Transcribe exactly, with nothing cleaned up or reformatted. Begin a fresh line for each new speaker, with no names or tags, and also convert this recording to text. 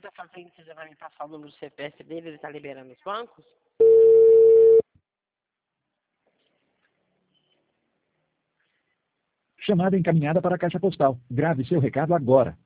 tá fazendo, você já vai me passar o número do C P F dele, ele tá liberando os bancos?
Chamada encaminhada para a caixa postal. Grave seu recado agora.